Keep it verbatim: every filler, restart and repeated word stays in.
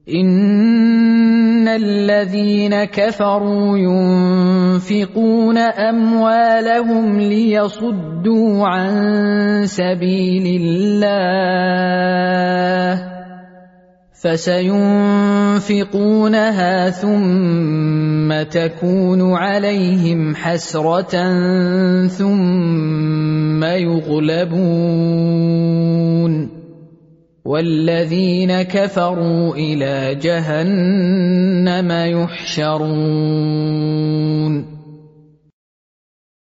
إن الذين كفروا ينفقون أموالهم ليصدوا عن سبيل الله فسينفقونها ثم تكون عليهم حسرة ثم يغلبون والذين كفروا إلى جهنم يحشرون